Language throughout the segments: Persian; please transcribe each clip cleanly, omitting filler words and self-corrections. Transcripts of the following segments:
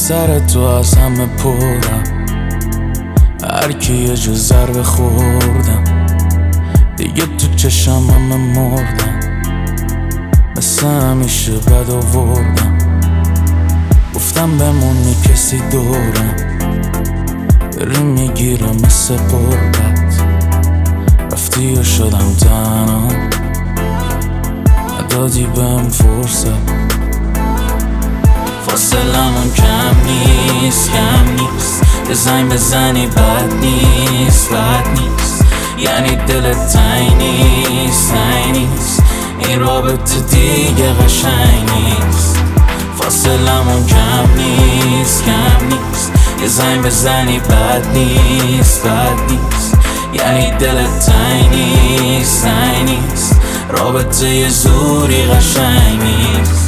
سر تو از همه پرم، هر کی یه جو ضربه خوردم دیگه تو چشم همه مردم. مثل همیشه بد آوردم، گفتم بمونی کسی دورم، بری میگیرم مثل قربت. رفتی و شدم تنها، ندادی بهم فرصت. فاصلمون کم نیست یه زنگ بزنی بد نیست یعنی دلت تنگ نیست این رابطه دیگه قشنگ نیست. فاصلمون کم نیست یه زنگ بزنی بد نیست یعنی دلت تنگ نیست رابطه یه زوری قشنگ نیست.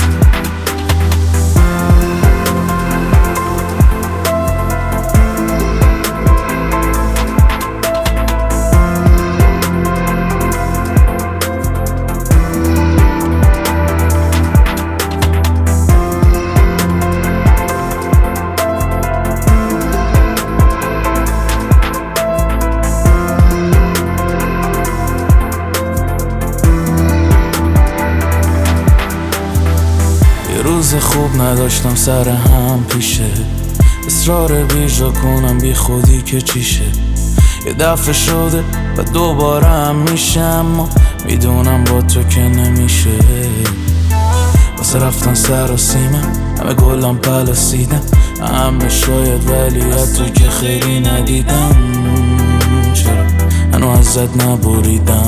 روز خوب نداشتم سر هم پیشه، اصرار بیجا کنم بی خودی که چیشه. یه دفعه شده و دوباره هم میشه، اما میدونم با تو که نمیشه. واسه رفتن سر و سیمم همه گلم پلسیدم، همه شاید ولی از تو که خیلی ندیدم. چرا هنو ازت نبریدم؟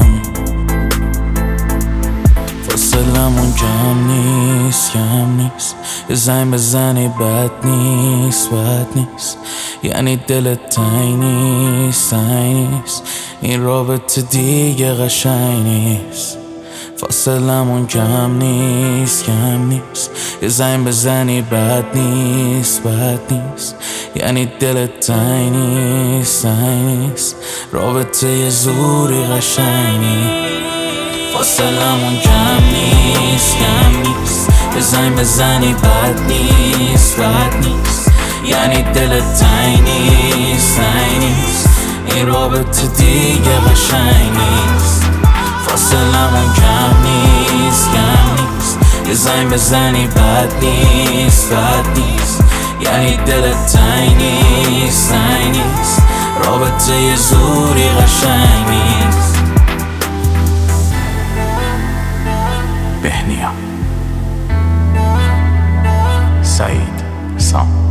فاصلمون کم نیست یه زنگ بزنی بد نیست یعنی دلت تنگ نیست این رابطه دیگه قشنگ نیست. فاصلمون کم نیست یه زنگ بزنی بد نیست یعنی دلت تنگ نیست رابطه یه زوری قشنگ نیست. فاصلمون کم نیست یه زنگ بزنی بد نیست یعنی دلت تنگ نیست این رابطه دیگه قشنگ نیست. فاصلمون کم نیست یه زنگ بزنی بد نیست یعنی دلت تنگ نیست رابطه یه زوری قشنگ نیست. بهنیا سعید سام